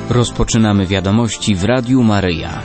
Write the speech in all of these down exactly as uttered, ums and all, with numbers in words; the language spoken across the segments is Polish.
Rozpoczynamy wiadomości w Radiu Maryja.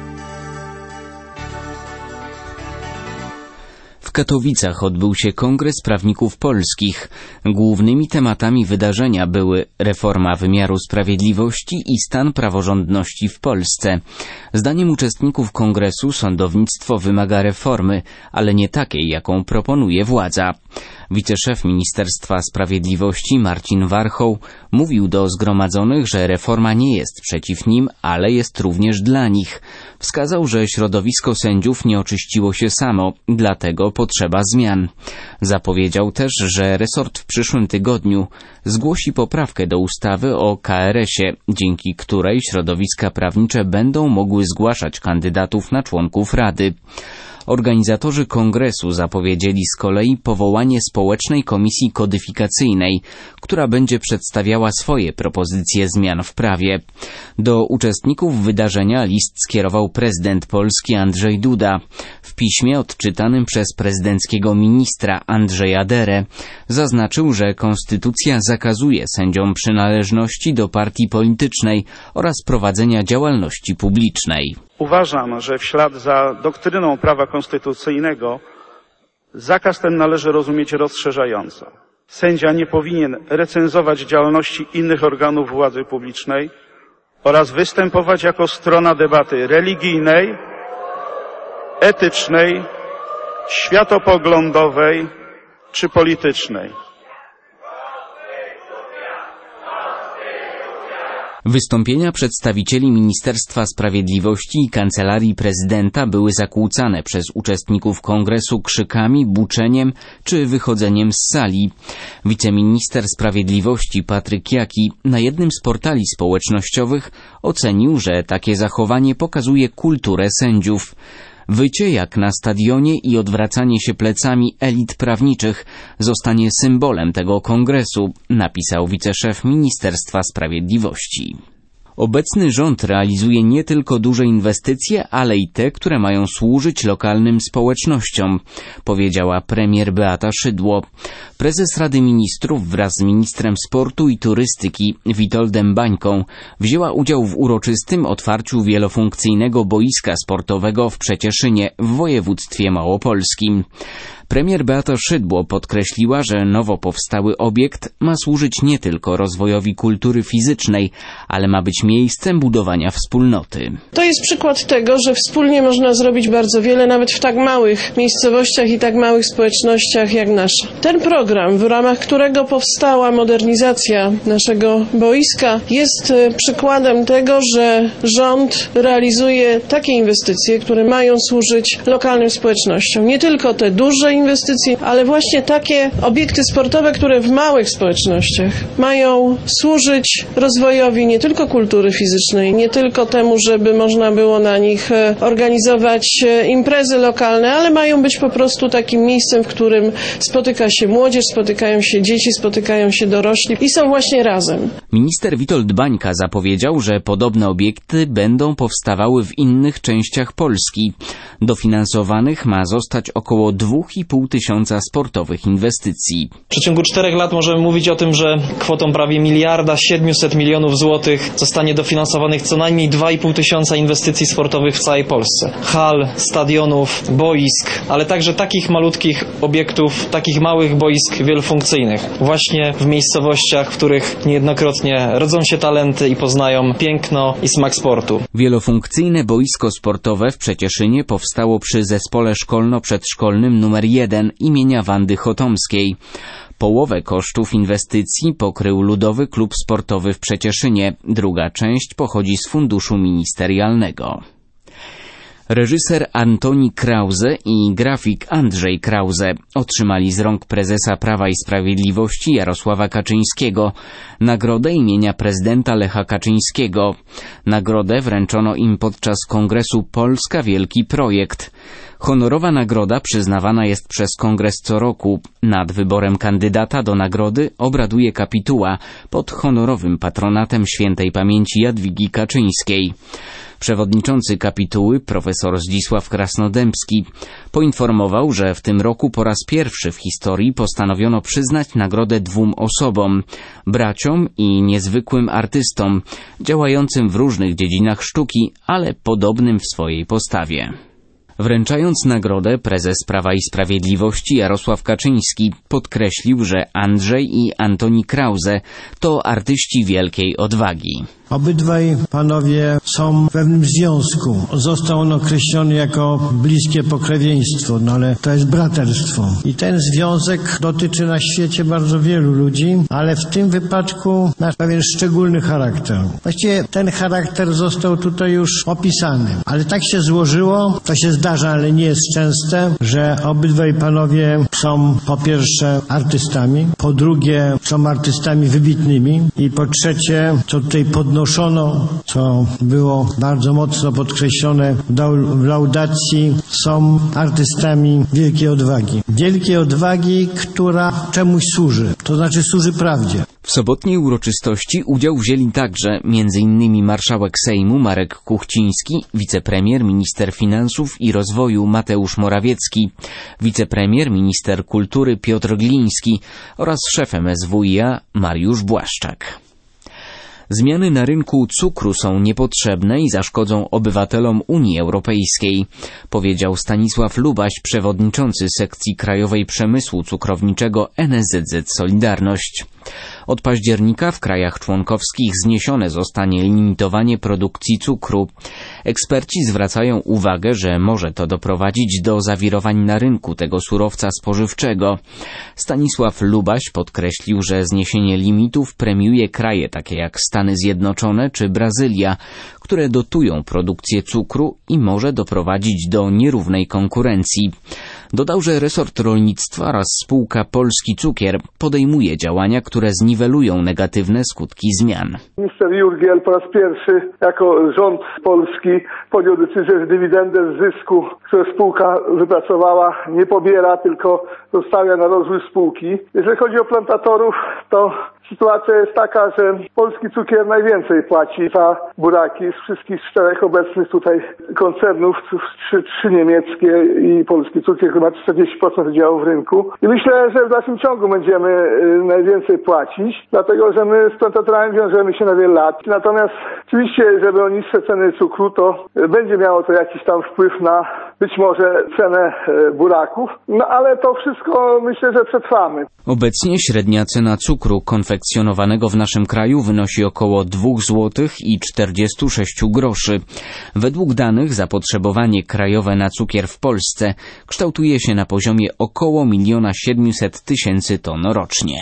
W Katowicach odbył się Kongres Prawników Polskich. Głównymi tematami wydarzenia były reforma wymiaru sprawiedliwości i stan praworządności w Polsce. Zdaniem uczestników kongresu sądownictwo wymaga reformy, ale nie takiej, jaką proponuje władza. Wiceszef Ministerstwa Sprawiedliwości Marcin Warchoł mówił do zgromadzonych, że reforma nie jest przeciw nim, ale jest również dla nich. Wskazał, że środowisko sędziów nie oczyściło się samo, dlatego potrzeba zmian. Zapowiedział też, że resort w przyszłym tygodniu zgłosi poprawkę do ustawy o K R S-ie, dzięki której środowiska prawnicze będą mogły zgłaszać kandydatów na członków Rady. Organizatorzy kongresu zapowiedzieli z kolei powołanie Społecznej Komisji Kodyfikacyjnej, która będzie przedstawiała swoje propozycje zmian w prawie. Do uczestników wydarzenia list skierował prezydent Polski Andrzej Duda. W piśmie odczytanym przez prezydenckiego ministra Andrzeja Derę zaznaczył, że konstytucja zakazuje sędziom przynależności do partii politycznej oraz prowadzenia działalności publicznej. Uważam, że w ślad za doktryną prawa konstytucyjnego zakaz ten należy rozumieć rozszerzająco. Sędzia nie powinien recenzować działalności innych organów władzy publicznej oraz występować jako strona debaty religijnej, etycznej, światopoglądowej czy politycznej. Wystąpienia przedstawicieli Ministerstwa Sprawiedliwości i Kancelarii Prezydenta były zakłócane przez uczestników kongresu krzykami, buczeniem czy wychodzeniem z sali. Wiceminister Sprawiedliwości Patryk Jaki na jednym z portali społecznościowych ocenił, że takie zachowanie pokazuje kulturę sędziów. Wycie jak na stadionie i odwracanie się plecami elit prawniczych zostanie symbolem tego kongresu, napisał wiceszef Ministerstwa Sprawiedliwości. Obecny rząd realizuje nie tylko duże inwestycje, ale i te, które mają służyć lokalnym społecznościom, powiedziała premier Beata Szydło. Prezes Rady Ministrów wraz z ministrem sportu i turystyki Witoldem Bańką wzięła udział w uroczystym otwarciu wielofunkcyjnego boiska sportowego w Przecieszynie w województwie małopolskim. Premier Beata Szydło podkreśliła, że nowo powstały obiekt ma służyć nie tylko rozwojowi kultury fizycznej, ale ma być miejscem budowania wspólnoty. To jest przykład tego, że wspólnie można zrobić bardzo wiele, nawet w tak małych miejscowościach i tak małych społecznościach jak nasza. Ten program, w ramach którego powstała modernizacja naszego boiska, jest przykładem tego, że rząd realizuje takie inwestycje, które mają służyć lokalnym społecznościom. Nie tylko te duże inwestycje, ale właśnie takie obiekty sportowe, które w małych społecznościach mają służyć rozwojowi nie tylko kultury fizycznej, nie tylko temu, żeby można było na nich organizować imprezy lokalne, ale mają być po prostu takim miejscem, w którym spotyka się młodzież, spotykają się dzieci, spotykają się dorośli i są właśnie razem. Minister Witold Bańka zapowiedział, że podobne obiekty będą powstawały w innych częściach Polski. Dofinansowanych ma zostać około dwa i pół tysiąca sportowych inwestycji. W przeciągu czterech lat możemy mówić o tym, że kwotą prawie miliarda siedmiuset milionów złotych zostanie dofinansowanych co najmniej dwa i pół tysiąca inwestycji sportowych w całej Polsce. Hal, stadionów, boisk, ale także takich malutkich obiektów, takich małych boisk wielofunkcyjnych. Właśnie w miejscowościach, w których niejednokrotnie rodzą się talenty i poznają piękno i smak sportu. Wielofunkcyjne boisko sportowe w Przecieszynie powstało przy zespole szkolno-przedszkolnym numer jeden imienia Wandy Chotomskiej. Połowę kosztów inwestycji pokrył Ludowy Klub Sportowy w Przecieszynie. Druga część pochodzi z funduszu ministerialnego. Reżyser Antoni Krause i grafik Andrzej Krause otrzymali z rąk prezesa Prawa i Sprawiedliwości Jarosława Kaczyńskiego nagrodę imienia prezydenta Lecha Kaczyńskiego. Nagrodę wręczono im podczas kongresu Polska Wielki Projekt. Honorowa nagroda przyznawana jest przez kongres co roku. Nad wyborem kandydata do nagrody obraduje kapituła pod honorowym patronatem świętej pamięci Jadwigi Kaczyńskiej. Przewodniczący kapituły, profesor Zdzisław Krasnodębski, poinformował, że w tym roku po raz pierwszy w historii postanowiono przyznać nagrodę dwóm osobom, braciom i niezwykłym artystom, działającym w różnych dziedzinach sztuki, ale podobnym w swojej postawie. Wręczając nagrodę, prezes Prawa i Sprawiedliwości Jarosław Kaczyński podkreślił, że Andrzej i Antoni Krause to artyści wielkiej odwagi. Obydwaj panowie są w pewnym związku. Został on określony jako bliskie pokrewieństwo, no ale to jest braterstwo. I ten związek dotyczy na świecie bardzo wielu ludzi, ale w tym wypadku ma pewien szczególny charakter. Właściwie ten charakter został tutaj już opisany, ale tak się złożyło, to się zdarza, ale nie jest częste, że obydwaj panowie są po pierwsze artystami, po drugie są artystami wybitnymi i po trzecie, co tutaj podnoszono, co było bardzo mocno podkreślone w laudacji, są artystami wielkiej odwagi. Wielkiej odwagi, która czemuś służy, to znaczy służy prawdzie. W sobotniej uroczystości udział wzięli także między innymi marszałek Sejmu Marek Kuchciński, wicepremier, minister finansów i rozwoju Mateusz Morawiecki, wicepremier, minister kultury Piotr Gliński oraz szef M S W i A Mariusz Błaszczak. Zmiany na rynku cukru są niepotrzebne i zaszkodzą obywatelom Unii Europejskiej, powiedział Stanisław Lubaś, przewodniczący sekcji krajowej przemysłu cukrowniczego N S Z Z Solidarność. Od października w krajach członkowskich zniesione zostanie limitowanie produkcji cukru. Eksperci zwracają uwagę, że może to doprowadzić do zawirowań na rynku tego surowca spożywczego. Stanisław Lubaś podkreślił, że zniesienie limitów premiuje kraje takie jak Stany Zjednoczone czy Brazylia, które dotują produkcję cukru i może doprowadzić do nierównej konkurencji. Dodał, że resort rolnictwa oraz spółka Polski Cukier podejmuje działania, które zniwelują negatywne skutki zmian. Minister Jurgiel po raz pierwszy jako rząd polski podjął decyzję, że dywidendę z zysku, które spółka wypracowała, nie pobiera, tylko zostawia na rozwój spółki. Jeżeli chodzi o plantatorów, to sytuacja jest taka, że Polski Cukier najwięcej płaci za buraki z wszystkich czterech obecnych tutaj koncernów, trzy, trzy niemieckie i Polski Cukier chyba czterdzieści procent udziału w rynku. I myślę, że w dalszym ciągu będziemy najwięcej płacić, dlatego że my z plantatorami wiążemy się na wiele lat. Natomiast oczywiście, żeby o niższe ceny cukru, to będzie miało to jakiś tam wpływ na być może cenę buraków, no ale to wszystko myślę, że przetrwamy. Obecnie średnia cena cukru konfekcjonowanego w naszym kraju wynosi około dwa złote czterdzieści sześć groszy. Według danych zapotrzebowanie krajowe na cukier w Polsce kształtuje się na poziomie około miliona siedemset tysięcy ton rocznie.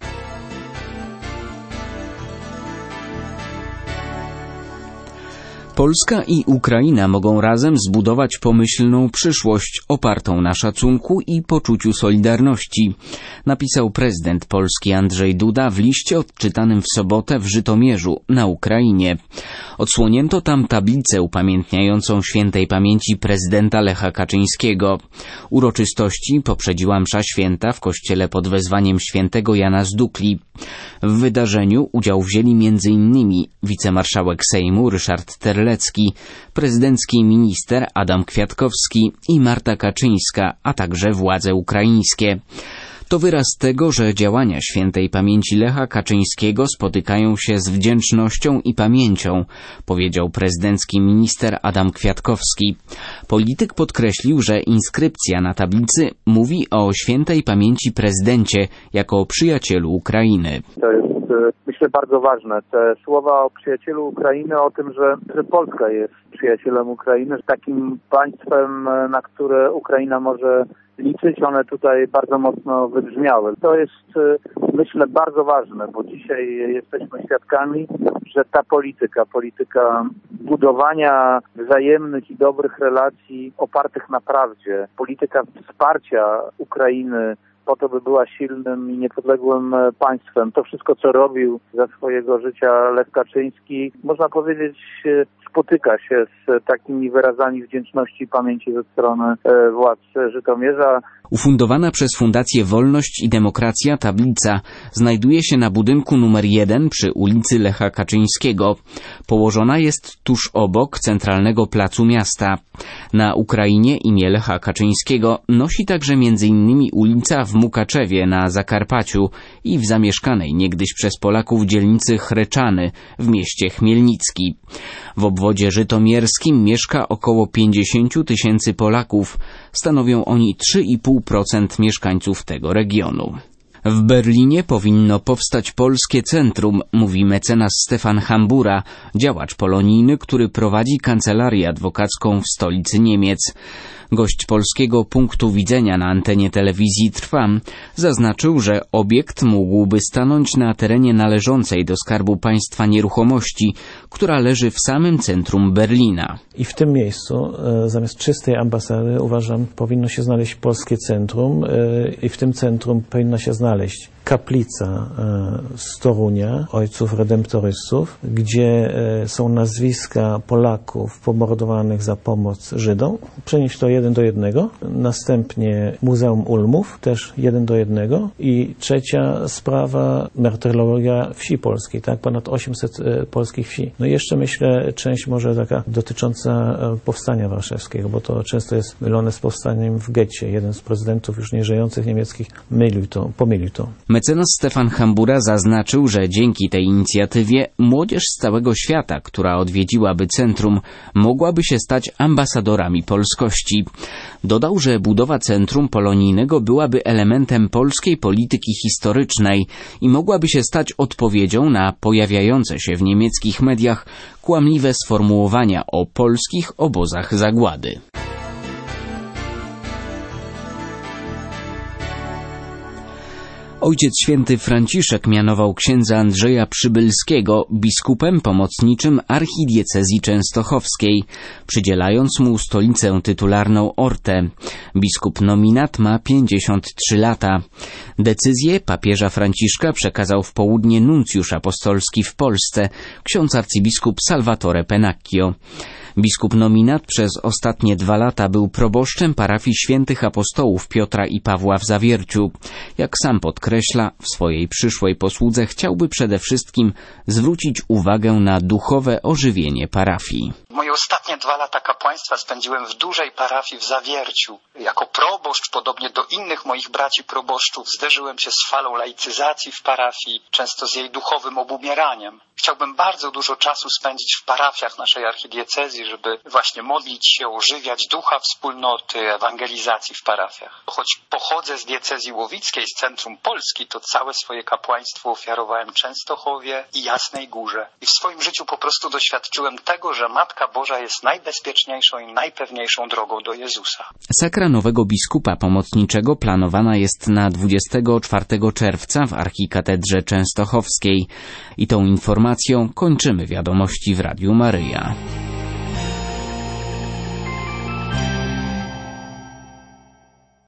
Polska i Ukraina mogą razem zbudować pomyślną przyszłość opartą na szacunku i poczuciu solidarności, napisał prezydent Polski Andrzej Duda w liście odczytanym w sobotę w Żytomierzu na Ukrainie. Odsłonięto tam tablicę upamiętniającą świętej pamięci prezydenta Lecha Kaczyńskiego. Uroczystości poprzedziła msza święta w kościele pod wezwaniem świętego Jana z Dukli. W wydarzeniu udział wzięli między innymi wicemarszałek Sejmu Ryszard Terlecki, prezydencki minister Adam Kwiatkowski i Marta Kaczyńska, a także władze ukraińskie. To wyraz tego, że działania świętej pamięci Lecha Kaczyńskiego spotykają się z wdzięcznością i pamięcią, powiedział prezydencki minister Adam Kwiatkowski. Polityk podkreślił, że inskrypcja na tablicy mówi o świętej pamięci prezydencie jako przyjacielu Ukrainy. To jest, myślę, bardzo ważne. Te słowa o przyjacielu Ukrainy, o tym, że, że Polska jest przyjacielem Ukrainy, takim państwem, na które Ukraina może liczyć, one tutaj bardzo mocno wybrzmiały. To jest, myślę, bardzo ważne, bo dzisiaj jesteśmy świadkami, że ta polityka, polityka budowania wzajemnych i dobrych relacji opartych na prawdzie, polityka wsparcia Ukrainy po to, by była silnym i niepodległym państwem. To wszystko, co robił za swojego życia Lech Kaczyński, można powiedzieć, spotyka się z takimi wyrazami wdzięczności i pamięci ze strony władz Żytomierza. Ufundowana przez Fundację Wolność i Demokracja tablica znajduje się na budynku numer jeden przy ulicy Lecha Kaczyńskiego. Położona jest tuż obok centralnego placu miasta. Na Ukrainie imię Lecha Kaczyńskiego nosi także między innymi ulica w Mukaczewie na Zakarpaciu i w zamieszkanej niegdyś przez Polaków dzielnicy Chreczany w mieście Chmielnicki. W obwodzie żytomierskim mieszka około pięćdziesiąt tysięcy Polaków. Stanowią oni trzy i pół procent mieszkańców tego regionu. W Berlinie powinno powstać polskie centrum, mówi mecenas Stefan Hambura, działacz polonijny, który prowadzi kancelarię adwokacką w stolicy Niemiec. Gość polskiego punktu widzenia na antenie telewizji Trwam zaznaczył, że obiekt mógłby stanąć na terenie należącej do Skarbu Państwa nieruchomości, która leży w samym centrum Berlina. I w tym miejscu, zamiast czystej ambasady, uważam, powinno się znaleźć polskie centrum i w tym centrum powinna się znaleźć kaplica z Torunia, ojców redemptorystów, gdzie są nazwiska Polaków pomordowanych za pomoc Żydom. Przenieść to jeden do jednego. Następnie Muzeum Ulmów, też jeden do jednego. I trzecia sprawa, martyrologia wsi polskiej, tak? Ponad osiemset polskich wsi. No i jeszcze myślę, część może taka dotycząca Powstania Warszawskiego, bo to często jest mylone z powstaniem w getcie. Jeden z prezydentów już nieżyjących niemieckich mylił to, pomylił to. Mecenas Stefan Hambura zaznaczył, że dzięki tej inicjatywie młodzież z całego świata, która odwiedziłaby centrum, mogłaby się stać ambasadorami polskości. Dodał, że budowa centrum polonijnego byłaby elementem polskiej polityki historycznej i mogłaby się stać odpowiedzią na pojawiające się w niemieckich mediach kłamliwe sformułowania o polskich obozach zagłady. Ojciec Święty Franciszek mianował księdza Andrzeja Przybylskiego biskupem pomocniczym archidiecezji częstochowskiej, przydzielając mu stolicę tytularną Ortę. Biskup nominat ma pięćdziesiąt trzy lata. Decyzję papieża Franciszka przekazał w południe nuncjusz apostolski w Polsce, ksiądz arcybiskup Salvatore Pennacchio. Biskup nominat przez ostatnie dwa lata był proboszczem parafii świętych apostołów Piotra i Pawła w Zawierciu. Jak sam podkreśla, w swojej przyszłej posłudze chciałby przede wszystkim zwrócić uwagę na duchowe ożywienie parafii. Moje ostatnie dwa lata kapłaństwa spędziłem w dużej parafii w Zawierciu. Jako proboszcz, podobnie do innych moich braci proboszczów, zderzyłem się z falą laicyzacji w parafii, często z jej duchowym obumieraniem. Chciałbym bardzo dużo czasu spędzić w parafiach naszej archidiecezji, żeby właśnie modlić się, ożywiać ducha wspólnoty, ewangelizacji w parafiach. Choć pochodzę z diecezji łowickiej, z centrum Polski, to całe swoje kapłaństwo ofiarowałem Częstochowie i Jasnej Górze. I w swoim życiu po prostu doświadczyłem tego, że Matka Boża jest najbezpieczniejszą i najpewniejszą drogą do Jezusa. Sakra nowego biskupa pomocniczego planowana jest na dwudziestego czwartego czerwca w archikatedrze częstochowskiej. I tą informacją kończymy wiadomości w Radiu Maryja.